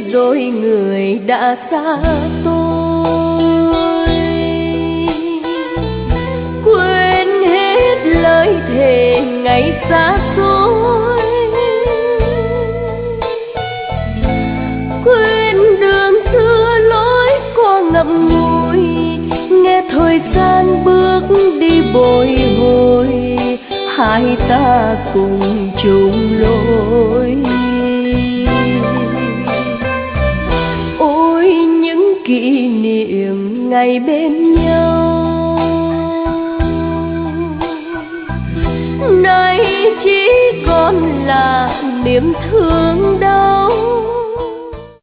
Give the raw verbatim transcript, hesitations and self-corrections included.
rồi người đã xa tôi. Quên hết lời thề ngày xa xôi, quên đường xưa lối có ngậm ngùi, nghe thời gian bước đi bồi hồi, hai ta cùng chung lối. Ôi những kỷ niệm ngày bên nhau, nay chỉ còn là niềm thương đau.